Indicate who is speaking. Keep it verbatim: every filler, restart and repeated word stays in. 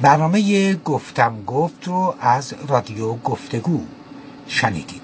Speaker 1: برنامه گفتم گفت رو از رادیو گفتگو شنیدید.